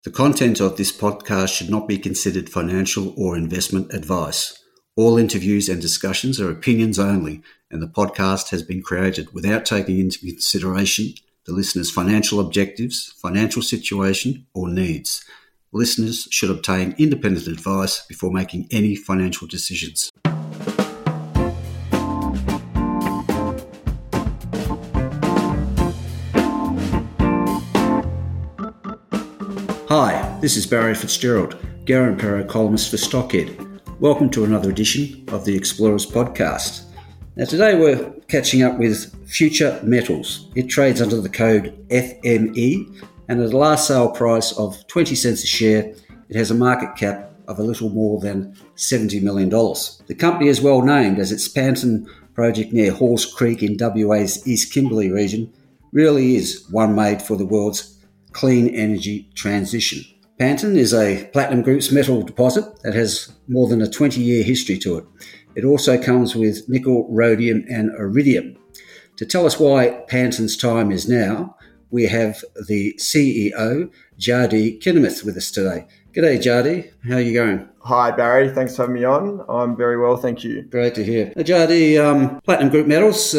The content of this podcast should not be considered financial or investment advice. All interviews and discussions are opinions only, and the podcast has been created without taking into consideration the listener's financial objectives, financial situation, or needs. Listeners should obtain independent advice before making any financial decisions. Hi, this is Barry Fitzgerald, Garimpeiro columnist for Stockhead. Welcome to another edition of the Explorers Podcast. Now today we're catching up with Future Metals. It trades under the code FME, and at a last sale price of 20 cents a share, it has a market cap of a little more than $70 million. The company is well named as its Panton project near Halls Creek in WA's East Kimberley region really is one made for the world's clean energy transition. Panton is a Platinum Group's metal deposit that has more than a 20-year history to it. It also comes with nickel, rhodium and iridium. To tell us why Panton's time is now, we have the CEO, Jardie Kinnemith, with us today. G'day, Jardie. How are you going? Hi, Barry. Thanks for having me on. I'm very well, thank you. Great to hear. Jardie, Platinum Group Metals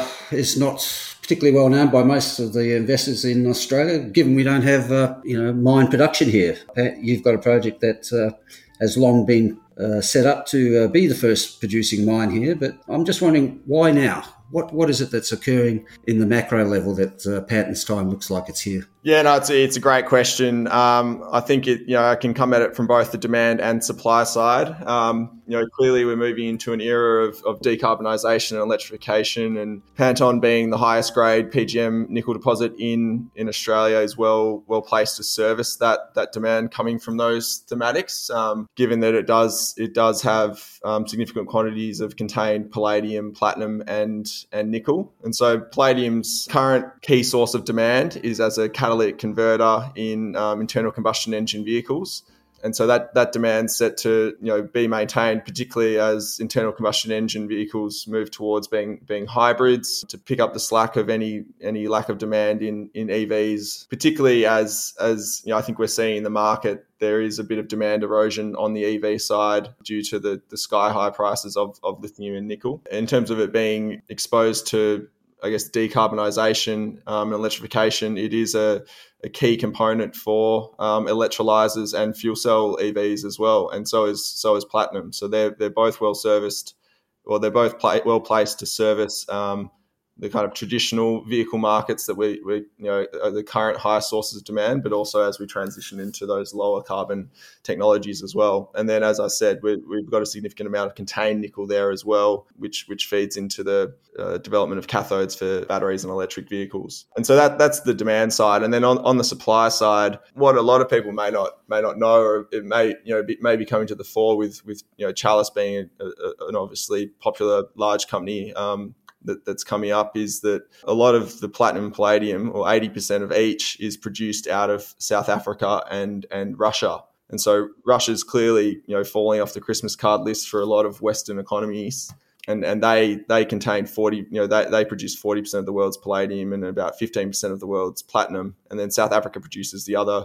is not particularly well known by most of the investors in Australia, given we don't have mine production here. You've got a project that has long been set up to be the first producing mine here, but I'm just wondering, why now? What is it that's occurring in the macro level that Panton's time looks like it's here? Yeah, no, it's a great question. I think I can come at it from both the demand and supply side. Clearly we're moving into an era of decarbonisation and electrification, and Panton being the highest grade PGM nickel deposit in Australia is well placed to service that demand coming from those thematics. Given that it does have significant quantities of contained palladium, platinum, and nickel, and so palladium's current key source of demand is as a catalytic converter in internal combustion engine vehicles. And so that demand's set to be maintained, particularly as internal combustion engine vehicles move towards being hybrids, to pick up the slack of any lack of demand in EVs, particularly as I think we're seeing in the market there is a bit of demand erosion on the EV side due to the sky high prices of lithium and nickel. In terms of it being exposed to, I guess, decarbonisation and electrification, it is a key component for electrolyzers and fuel cell EVs as well, and so is platinum. So they're both well serviced, or they're both well placed to service the kind of traditional vehicle markets that we are the current high sources of demand, but also as we transition into those lower carbon technologies as well. And then, as I said, we've got a significant amount of contained nickel there as well, which feeds into the development of cathodes for batteries and electric vehicles. And so that's the demand side. And then on the supply side, what a lot of people may not know, or it may be coming to the fore with Chalice being an obviously popular large company that's coming up, is that a lot of the platinum and palladium, or 80% of each, is produced out of South Africa and Russia. And so Russia's clearly falling off the Christmas card list for a lot of Western economies. And they contain they produce 40% of the world's palladium and about 15% of the world's platinum. And then South Africa produces the other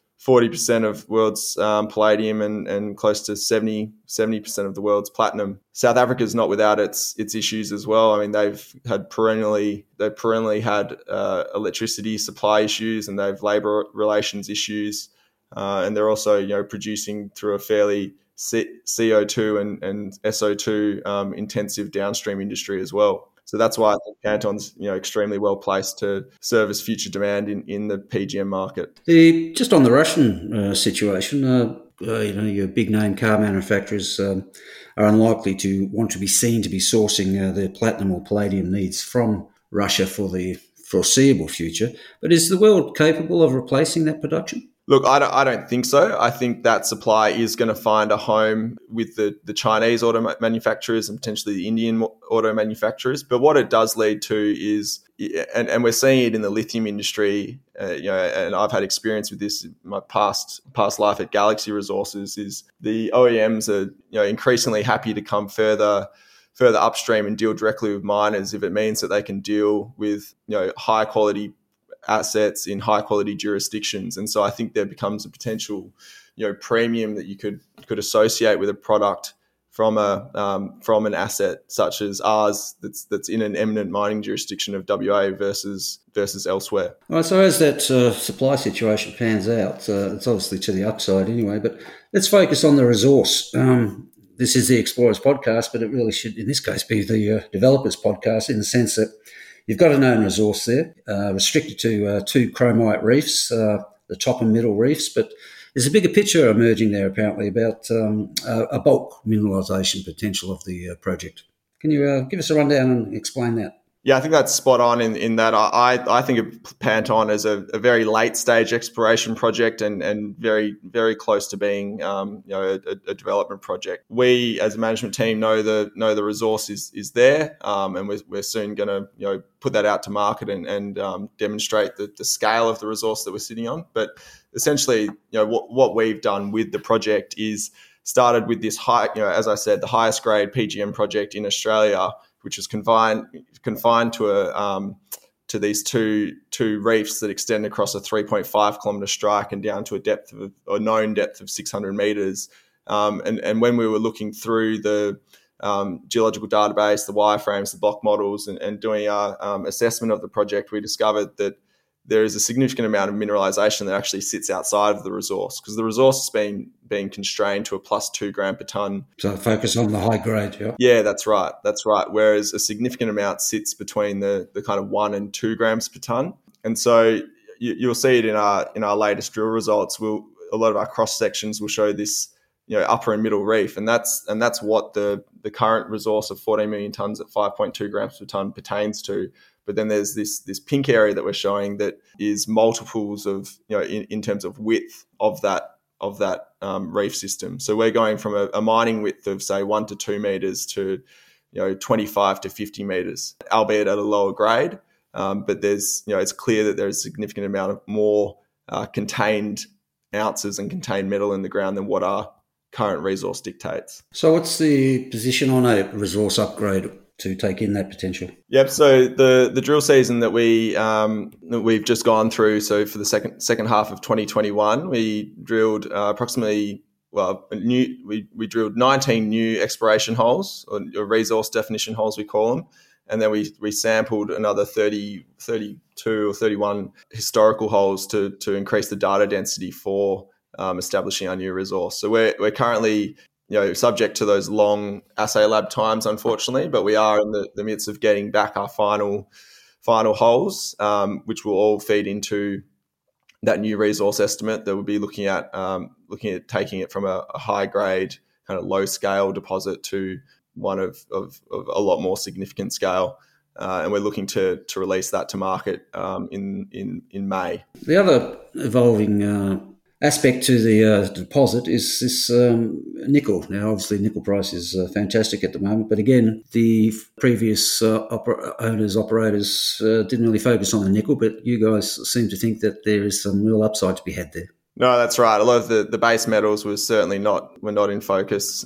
40% of world's palladium and close to 70% of the world's platinum. South Africa is not without its issues as well. I mean, they've perennially had electricity supply issues, and they've labour relations issues, and they're also producing through a fairly CO2 and SO2 intensive downstream industry as well. So that's why I think Panton's extremely well placed to service future demand in the PGM market. Just on the Russian situation, your big name car manufacturers are unlikely to want to be seen to be sourcing their platinum or palladium needs from Russia for the foreseeable future. But is the world capable of replacing that production? Look, I don't think so. I think that supply is going to find a home with the Chinese auto manufacturers and potentially the Indian auto manufacturers. But what it does lead to is, and we're seeing it in the lithium industry, and I've had experience with this in my past life at Galaxy Resources, is the OEMs are increasingly happy to come further upstream and deal directly with miners if it means that they can deal with high quality assets in high quality jurisdictions. And so I think there becomes a potential, premium that you could associate with a product from an asset such as ours that's in an eminent mining jurisdiction of WA versus elsewhere. All right, so as that supply situation pans out, it's obviously to the upside anyway, but let's focus on the resource. This is the Explorers podcast, but it really should, in this case, be the Developers podcast, in the sense that you've got a known resource there, restricted to 2 chromite reefs, the top and middle reefs, but there's a bigger picture emerging there, apparently, about a bulk mineralisation potential of the project. Can you give us a rundown and explain that? Yeah, I think that's spot on in that I think of Panton as a very late stage exploration project and very, very close to being a development project. We as a management team know the resource is there, and we're soon going to put that out to market and demonstrate the scale of the resource that we're sitting on. But essentially, what we've done with the project is started with this high, as I said, the highest grade PGM project in Australia, which is confined to these two reefs that extend across a 3.5 kilometre strike and down to a known depth of 600 metres. And when we were looking through the geological database, the wireframes, the block models, and doing our assessment of the project, we discovered that there is a significant amount of mineralisation that actually sits outside of the resource, because the resource has been constrained to a plus 2 gram per tonne. So focus on the high grade, yeah? Yeah, that's right. Whereas a significant amount sits between the kind of 1 and 2 grams per tonne. And so you'll see it in our latest drill results. A lot of our cross sections will show this, upper and middle reef, and that's what the current resource of 14 million tonnes at 5.2 grams per tonne pertains to. But then there's this pink area that we're showing that is multiples of, in terms of width of that reef system. So we're going from a mining width of say 1 to 2 meters to 25 to 50 meters, albeit at a lower grade. But there's it's clear that there's a significant amount of more contained ounces and contained metal in the ground than what our current resource dictates. So what's the position on a resource upgrade to take in that potential? Yep. So the drill season that we've just gone through. So for the second half of 2021, we drilled we drilled 19 new exploration holes, or resource definition holes we call them, and then we sampled another 32 or 31 historical holes to increase the data density for establishing our new resource. So we're currently subject to those long assay lab times, unfortunately, but we are in the midst of getting back our final holes, which will all feed into that new resource estimate that we'll be looking at taking it from a high grade, kind of low scale deposit to one of a lot more significant scale. And we're looking to release that to market in May. The other evolving aspect to the deposit is this nickel. Now, obviously, nickel price is fantastic at the moment, but again, the previous operators didn't really focus on the nickel, but you guys seem to think that there is some real upside to be had there. No, that's right. A lot of the base metals were not in focus.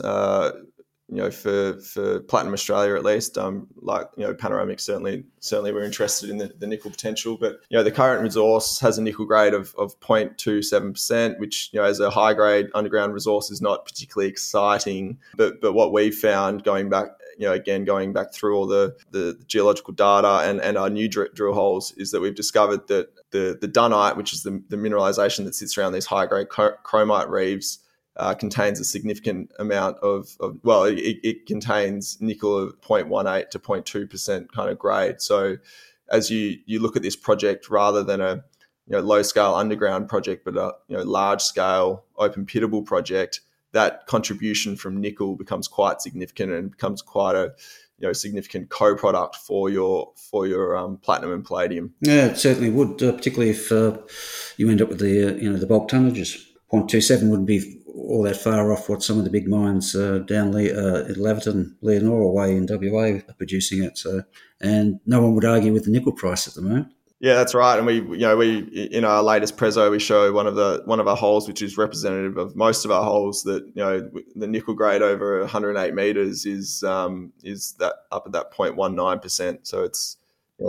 For Platinum Australia at least, Panoramic certainly we're interested in the nickel potential. But the current resource has a nickel grade of 0.27%, which as a high grade underground resource is not particularly exciting. But what we found going back through all the geological data and our new drill holes is that we've discovered that the dunite, which is the mineralisation that sits around these high grade chromite reefs, contains a significant amount it contains nickel of 0.18 to 0.2% kind of grade. So as you look at this project, rather than a low scale underground project, but a large scale open pittable project, that contribution from nickel becomes quite significant and becomes quite a significant co-product for your platinum and palladium. Yeah, it certainly would, particularly if you end up with the bulk tonnages. 0.27 wouldn't be all that far off what some of the big mines down at Laverton, Leonora way in WA are producing it. So, and no one would argue with the nickel price at the moment. Yeah, that's right. And we in our latest preso we show one of our holes, which is representative of most of our holes, that the nickel grade over 108 meters is that up at that 0.19%. So it's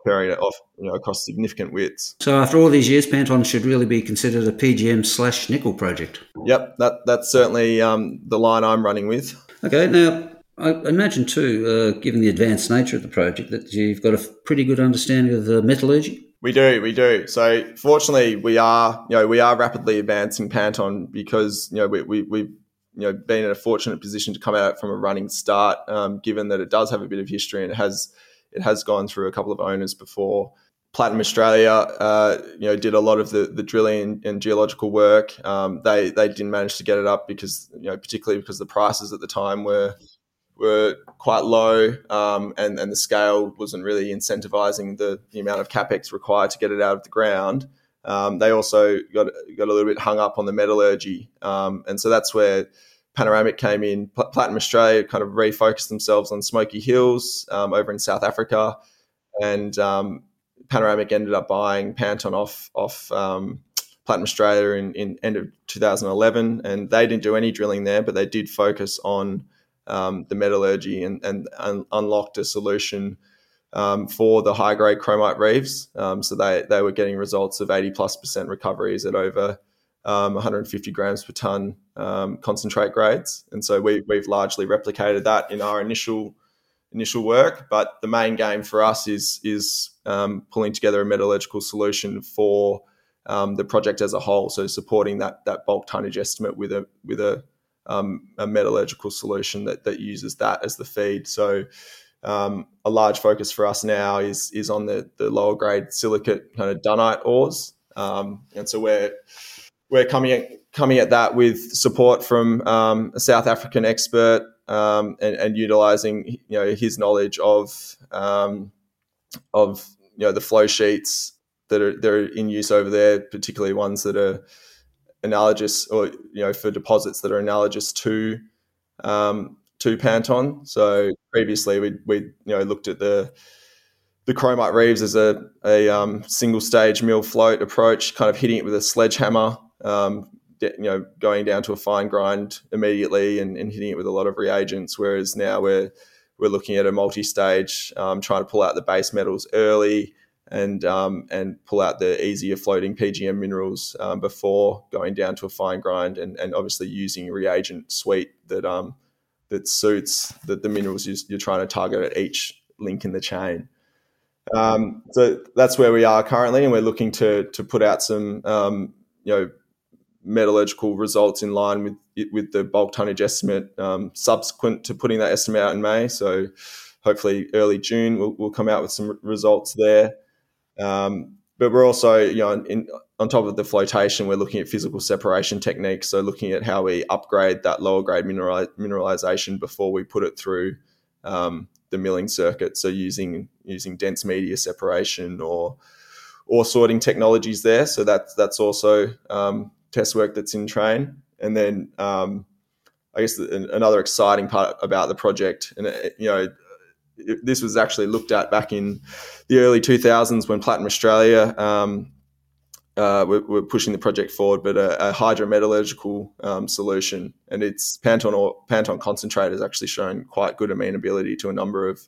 carrying it off, across significant widths. So after all these years, Panton should really be considered a PGM/nickel project. Yep, that's certainly the line I'm running with. Okay, now I imagine too, given the advanced nature of the project, that you've got a pretty good understanding of the metallurgy. We do. So fortunately, we are rapidly advancing Panton because we've been in a fortunate position to come out from a running start, given that it does have a bit of history and it has gone through a couple of owners before. Platinum Australia, did a lot of the drilling and geological work. They didn't manage to get it up because, particularly because the prices at the time were quite low, and the scale wasn't really incentivizing the amount of capex required to get it out of the ground. They also got a little bit hung up on the metallurgy, and so that's where Panoramic came in. Platinum Australia kind of refocused themselves on Smoky Hills over in South Africa, and Panoramic ended up buying Panton off Platinum Australia in end of 2011, and they didn't do any drilling there, but they did focus on the metallurgy and unlocked a solution for the high-grade chromite reefs. So they were getting results of 80+% recoveries at over 150 grams per tonne concentrate grades. And so we've largely replicated that in our initial work. But the main game for us is pulling together a metallurgical solution for the project as a whole. So supporting that bulk tonnage estimate with a metallurgical solution that uses that as the feed. So a large focus for us now is on the lower grade silicate kind of dunite ores, and so we're coming at that with support from a South African expert, and utilising his knowledge of the flow sheets that are in use over there, particularly ones that are analogous, or for deposits that are analogous to Panton. So previously we looked at the chromite reefs as a single stage mill float approach, kind of hitting it with a sledgehammer, going down to a fine grind immediately and hitting it with a lot of reagents. Whereas now we're looking at a multi-stage, trying to pull out the base metals early and pull out the easier floating PGM minerals before going down to a fine grind, and obviously using a reagent suite that suits the minerals you're trying to target at each link in the chain. So that's where we are currently, and we're looking to put out some metallurgical results in line with the bulk tonnage estimate subsequent to putting that estimate out in May. So hopefully early June we'll come out with some results there. But we're also, on top of the flotation, we're looking at physical separation techniques. So looking at how we upgrade that lower grade mineralization before we put it through the milling circuit. So using dense media separation or sorting technologies there. So that's also test work that's in train. And then I guess another exciting part about the project, and this was actually looked at back in the early 2000s when Platinum Australia were pushing the project forward, but a hydrometallurgical solution, and it's Panton concentrate has actually shown quite good amenability to a number of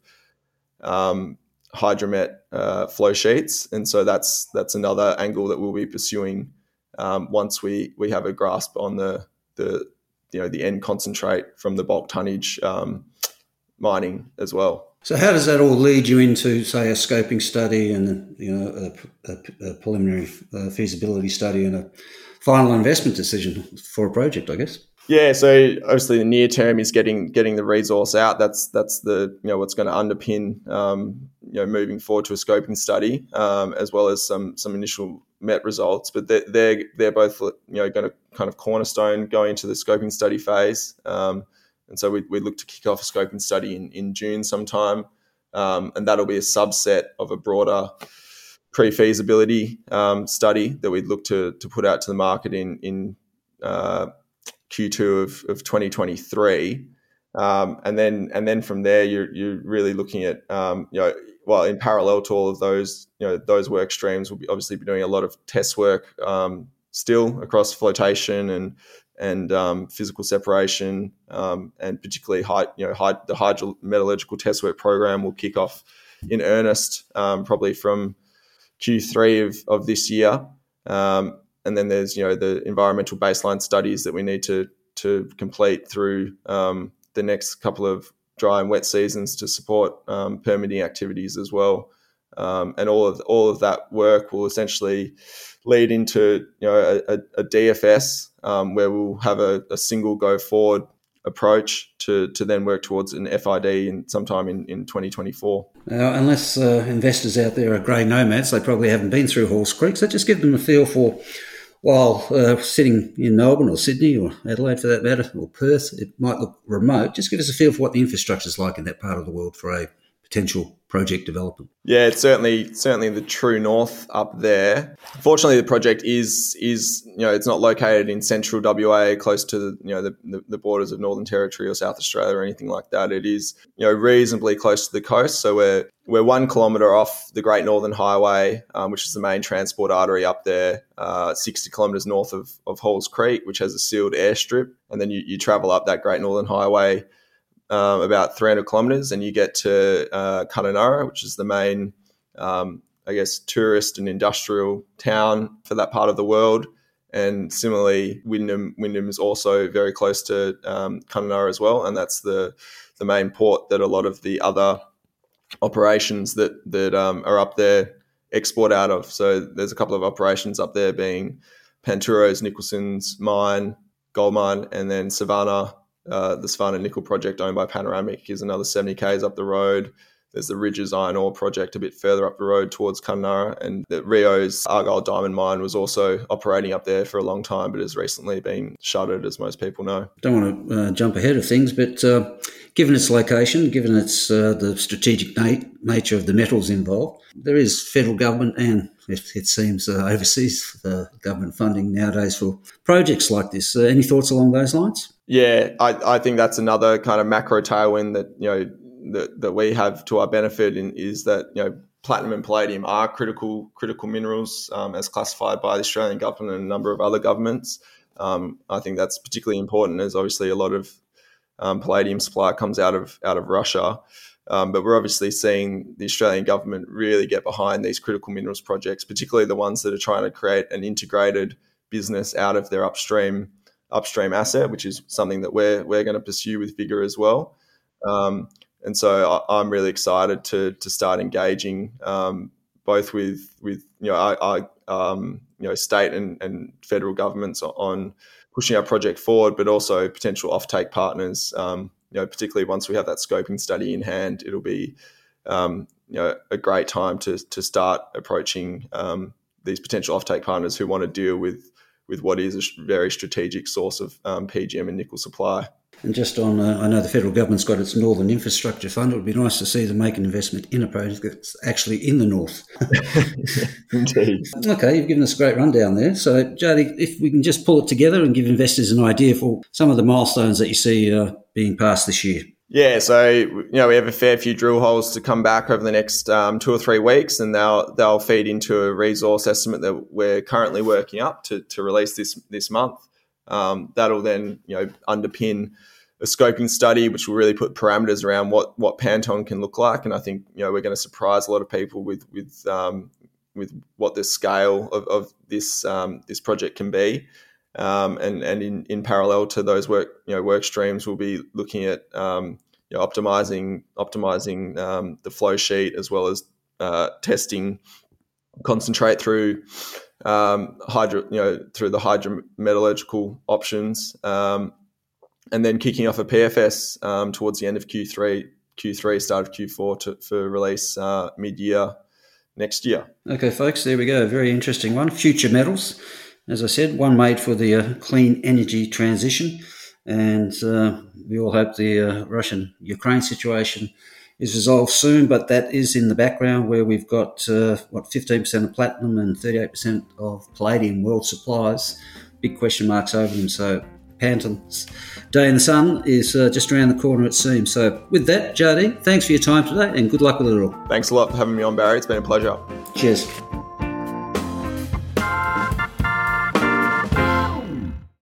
hydromet flow sheets, and so that's another angle that we'll be pursuing once we have a grasp on the end concentrate from the bulk tonnage mining as well. So how does that all lead you into, say, a scoping study and a preliminary feasibility study and a final investment decision for a project, I guess? Yeah, so obviously the near term is getting the resource out. That's the what's going to underpin moving forward to a scoping study, as well as some initial met results. But they're both going to kind of cornerstone going into the scoping study phase. And so we look to kick off a scoping study in June sometime, and that'll be a subset of a broader pre-feasibility study that we'd look to put out to the market in Q2 of 2023, and then from there you're really looking at in parallel to all of those those work streams, we'll obviously be doing a lot of test work still across flotation and physical separation, and particularly the hydrometallurgical test work program will kick off in earnest, probably from Q3 of this year. And then there's, the environmental baseline studies that we need to complete through the next couple of dry and wet seasons to support permitting activities as well. And all of that work will essentially lead into a DFS where we'll have a single go forward approach to then work towards an FID sometime in 2024. Unless investors out there are grey nomads, they probably haven't been through Halls Creek, so just give them a feel for, while sitting in Melbourne or Sydney or Adelaide for that matter, or Perth, it might look remote. Just give us a feel for what the infrastructure is like in that part of the world for a potential project development. Yeah, it's certainly the true north up there. Fortunately, the project is it's not located in central WA, close to the borders of Northern Territory or South Australia or anything like that. It is reasonably close to the coast, so we're 1 kilometre off the Great Northern Highway, which is the main transport artery up there, 60 kilometres north of Halls Creek, which has a sealed airstrip, and then you travel up that Great Northern Highway about 300 kilometres, and you get to Kununurra, which is the main, tourist and industrial town for that part of the world. And similarly, Wyndham is also very close to Kununurra as well, and that's the main port that a lot of the other operations that are up there export out of. So there's a couple of operations up there, being Panturo's Nicholson's gold mine, and then Savannah. The Savannah Nickel project owned by Panoramic is another 70 k's up the road. There's the Ridges Iron Ore project a bit further up the road towards Kununurra, and the Rio's Argyle Diamond Mine was also operating up there for a long time, but has recently been shuttered, as most people know. Don't want to jump ahead of things, but given its location, given its the strategic nature of the metals involved, there is federal government and it seems overseas government funding nowadays for projects like this. Any thoughts along those lines? Yeah, I think that's another kind of macro tailwind that we have to our benefit is that platinum and palladium are critical minerals as classified by the Australian government and a number of other governments. I think that's particularly important, as obviously a lot of palladium supply comes out of Russia. But we're obviously seeing the Australian government really get behind these critical minerals projects, particularly the ones that are trying to create an integrated business out of their upstream asset, which is something that we're going to pursue with vigour as well. And so I'm really excited to start engaging both with state and federal governments on pushing our project forward, but also potential offtake partners. Particularly once we have that scoping study in hand, it'll be a great time to start approaching these potential offtake partners who want to deal with what is a very strategic source of PGM and nickel supply. And just on, I know the federal government's got its Northern Infrastructure Fund. It would be nice to see them make an investment in a project that's actually in the north. Indeed. Okay, you've given us a great rundown there. So, Jody, if we can just pull it together and give investors an idea for some of the milestones that you see being passed this year. Yeah, so we have a fair few drill holes to come back over the next 2 or 3 weeks, and they'll feed into a resource estimate that we're currently working up to release this month. That'll then underpin a scoping study, which will really put parameters around what Panton can look like, and I think we're going to surprise a lot of people with what the scale of this project can be. And in parallel to those work streams, we'll be looking at optimizing the flow sheet, as well as testing concentrate through through the hydrometallurgical options, and then kicking off a PFS towards the end of Q3, start of Q4 for release mid-year next year. Okay, folks, there we go. A very interesting one. Future Metals. As I said, one made for the clean energy transition, and we all hope the Russian-Ukraine situation is resolved soon, but that is in the background, where we've got 15% of platinum and 38% of palladium world supplies. Big question marks over them. So Panton's day in the sun is just around the corner, it seems. So with that, Jardine, thanks for your time today and good luck with it all. Thanks a lot for having me on, Barry. It's been a pleasure. Cheers.